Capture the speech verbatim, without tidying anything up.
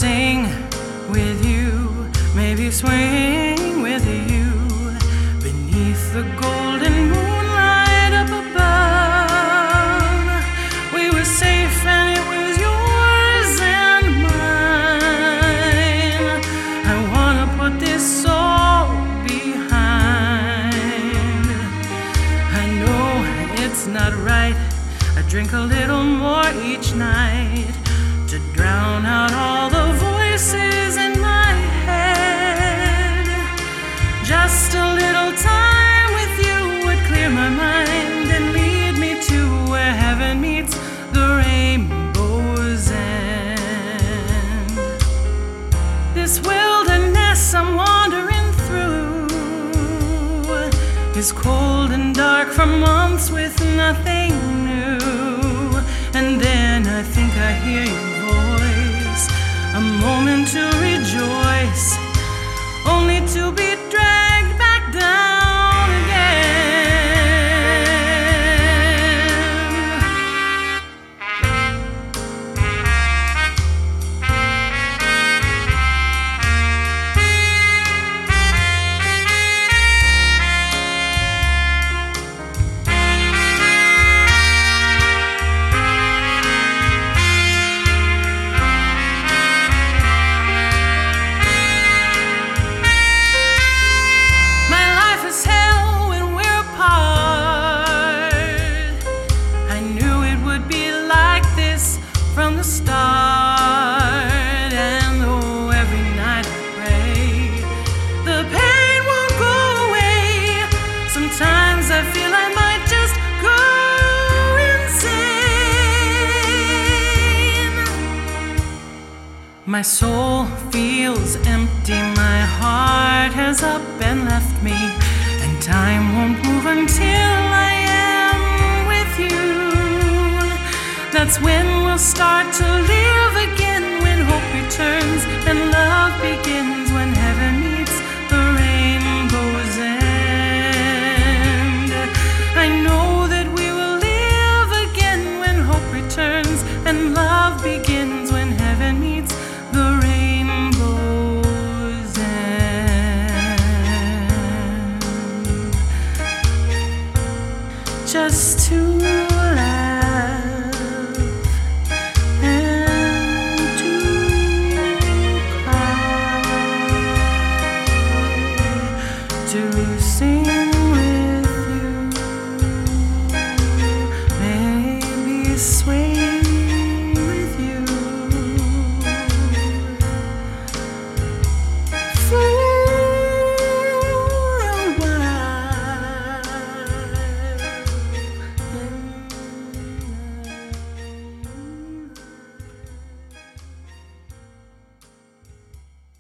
sing with you, maybe swing with you beneath the golden moonlight up above. We were safe and it was yours and mine. I wanna put this all behind. I know it's not right. I drink a little more each night to drown out all the voices in my head. Just a little time with you would clear my mind and lead me to where heaven meets the rainbow's end. This wilderness I'm wandering through is cold and dark for months with nothing new. And then I think I hear your voice, a moment to rejoice, only to be dragged back down again. From the start, and though every night I pray the pain won't go away, sometimes I feel I might just go insane. My soul feels empty, my heart has up and left me, and time won't move until I am with you. That's when we'll start to live